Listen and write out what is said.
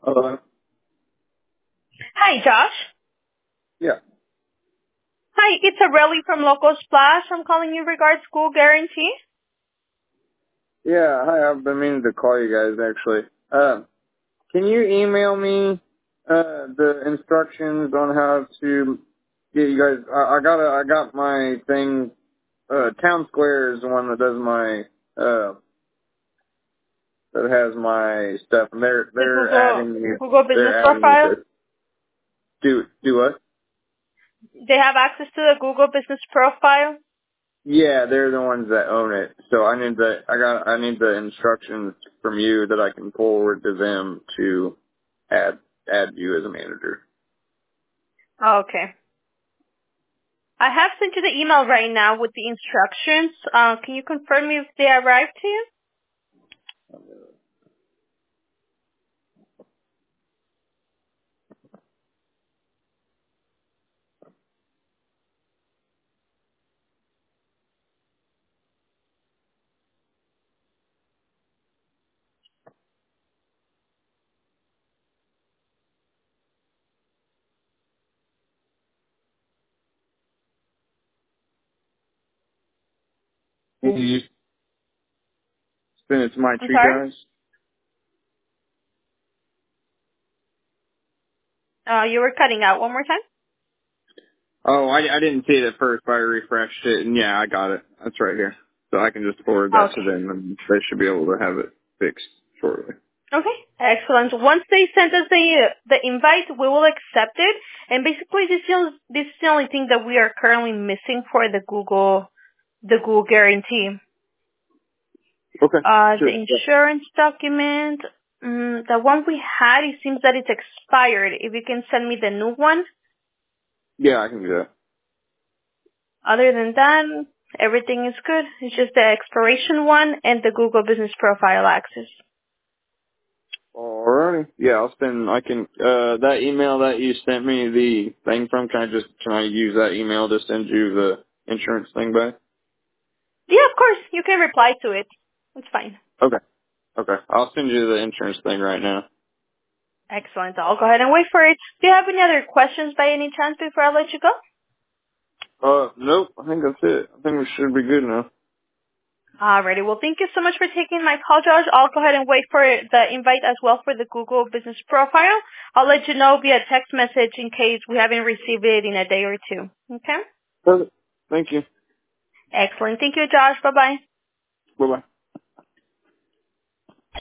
Hello. Hi, Josh. Yeah. Hi, it's Aurelie from Local Splash. I'm calling you regards school guarantee. Yeah. Hi. I've been meaning to call you guys actually. Can you email me the instructions on how to get you guys? I got my thing. Town Square is the one that does my that has my stuff, and they're adding me. Google Business They're adding me Profile. to do what? They have access to the Google Business Profile. Yeah, they're the ones that own it. So I need the instructions from you that I can forward to them to add you as a manager. Okay. I have sent you the email right now with the instructions. Can you confirm if they arrived to you? Can you send it to my I'm tree sorry? guys? You were cutting out one more time? Oh, I didn't see it at first, but I refreshed it, and yeah, I got it. That's right here. So I can just forward that to Okay. them, and they should be able to have it fixed shortly. Okay. Excellent. Once they send us the invite, we will accept it. And basically, this is the only thing that we are currently missing for the Google guarantee. Okay. The Sure. Yeah. insurance document, the one we had, it seems that it's expired. If you can send me the new one. Yeah, I can do that. Other than that, everything is good. It's just the expiration one and the Google Business Profile access. Alrighty. Yeah, I can, that email that you sent me the thing from, can I use that email to send you the insurance thing back? Yeah, of course. You can reply to it. It's fine. Okay. Okay. I'll send you the insurance thing right now. Excellent. I'll go ahead and wait for it. Do you have any other questions by any chance before I let you go? Nope. I think that's it. I think we should be good now. Alrighty. Well, thank you so much for taking my call, Josh. I'll go ahead and wait for the invite as well for the Google Business Profile. I'll let you know via text message in case we haven't received it in a day or two. Okay? Perfect. Thank you. Excellent. Thank you, Josh. Bye-bye. Bye-bye.